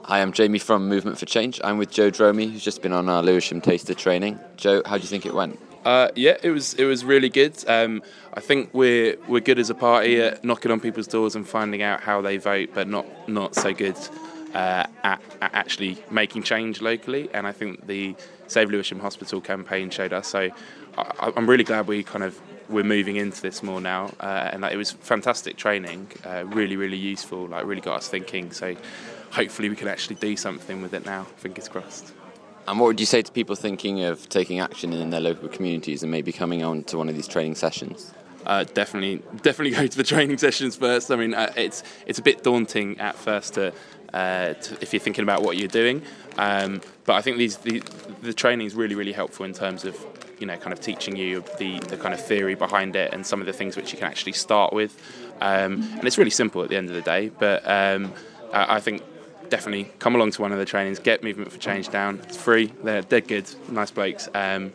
Hi, I'm Jamie from Movement for Change. I'm with Joe Dromey, who's just been on our Lewisham Taster training. Joe, how do you think it went? It was really good. I think we're good as a party at knocking on people's doors and finding out how they vote, but not so good at actually making change locally. And I think the Save Lewisham Hospital campaign showed us. So I'm really glad we're moving into this more now, and it was fantastic training, really useful. Really got us thinking. So hopefully we can actually do something with it now. Fingers crossed. And what would you say to people thinking of taking action in their local communities and maybe coming on to one of these training sessions? Definitely go to the training sessions first. I mean, it's a bit daunting at first to if you're thinking about what you're doing, but I think the training is really helpful in terms of kind of teaching you the kind of theory behind it and some of the things which you can actually start with, and it's really simple at the end of the day. But I think definitely come along to one of the trainings, get Movement for Change down. It's free. They're dead good, nice blokes, and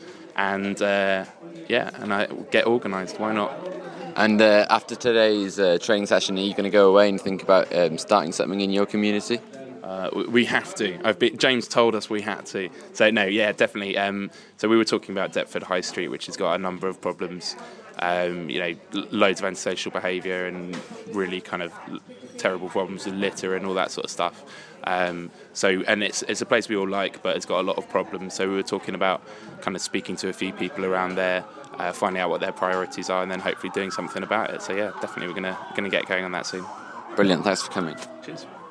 get organised. Why not? And after today's training session, are you going to go away and think about starting something in your community? We have to. James told us we had to. So no, yeah, definitely. So we were talking about Deptford High Street, which has got a number of problems. Loads of antisocial behaviour and really kind of terrible problems with litter and all that sort of stuff. And it's a place we all like, but it's got a lot of problems. So we were talking about kind of speaking to a few people around there, finding out what their priorities are, and then hopefully doing something about it. So yeah, definitely we're gonna get going on that soon. Brilliant. Thanks for coming. Cheers.